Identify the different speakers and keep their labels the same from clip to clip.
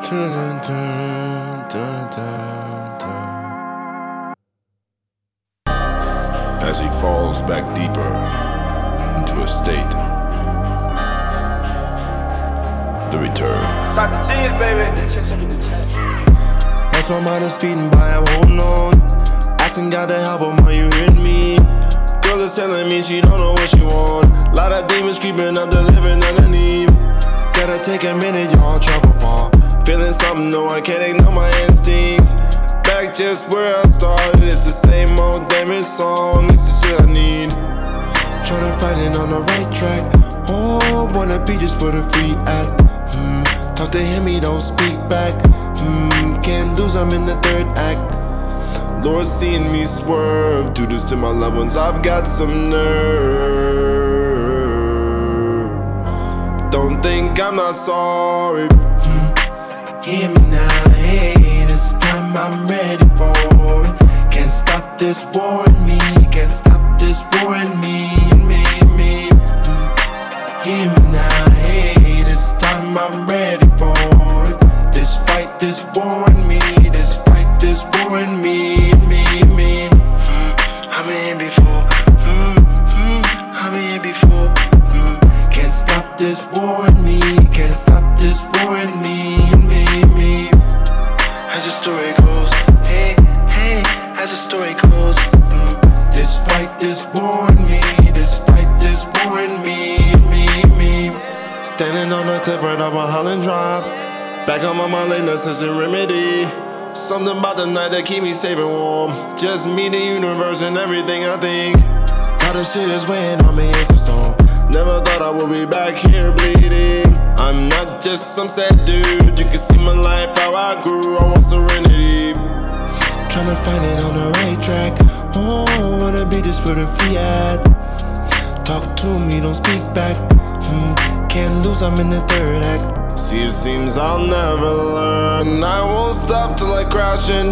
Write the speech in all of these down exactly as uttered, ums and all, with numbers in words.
Speaker 1: Dun, dun, dun, dun, dun. As he falls back deeper into a state, the return.
Speaker 2: Doctor Cheese, baby.
Speaker 1: As my mind is speeding by, I'm holding on, asking God to help him. Are you hearing me? Girl is telling me she don't know what she want. Lot of demons creeping up the living underneath. Gotta take a minute, y'all travel far. Feeling something, no, I can't ignore my instincts. Back just where I started, it's the same old damn song. It's the shit I need. Tryna find it on the right track. Oh, wanna be just where the free at. Hmm. Talk to him, he don't speak back. Hmm. Can't lose, I'm in the third act. Lord, seeing me swerve, do this to my loved ones, I've got some nerve. Don't think I'm not sorry. Hmm. Hear me now, hey, this time I'm ready for it. Can't stop this war in me, can't stop this war in me, in me, in me. Hmm. Hear me now, hey, this time I'm ready for it. This fight, this war in me, this fight, this war in me, in me, in me. Mm, I've been here before, mm, mm, I've been here before. Mm. Can't stop this war in me, can't stop this war in me, in me, in me. As the story goes, hey, hey, as the story goes. Mm. This fight, this war in me, this fight, this war in me, in me, in me. Standing on the cliff right off of Holland Drive. Back on my mind, late necessary remedy. Something about the night that keep me safe and warm. Just me, the universe, and everything I think. How the shit is weighing on me, it's a storm. Never thought I would be back here bleeding. I'm not just some sad dude. You can see my life, how I grew. I want serenity. Tryna find it on the right track. Oh, wanna be just where the free at. Talk to me, don't speak back. Hmm. Can't lose, I'm in the third act. See, it seems I'll never learn. I won't stop till I crash and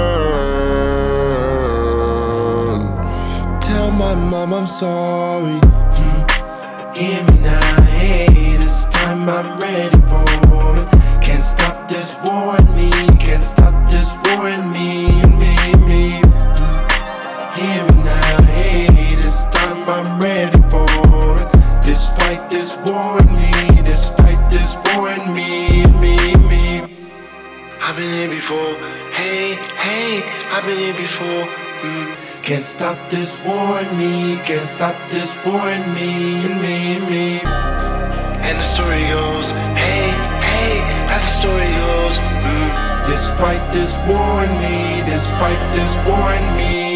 Speaker 1: burn. Tell my mom I'm sorry. Hmm. Hear me now, hey, this time I'm ready for it. Can't stop this war in me, can't stop this war in me, in me, in me. Hmm. Hear me now, hey, this time I'm ready for it. This fight, this war in me, this fight, this war in me, in me, in me. I've been here before, hey, hey, I've been here before. Mm. Can't stop this war in me, can't stop this war in me, in me, in me. And the story goes, hey, hey, as the story goes. Mm. This fight, this war in me, this fight, this war in me.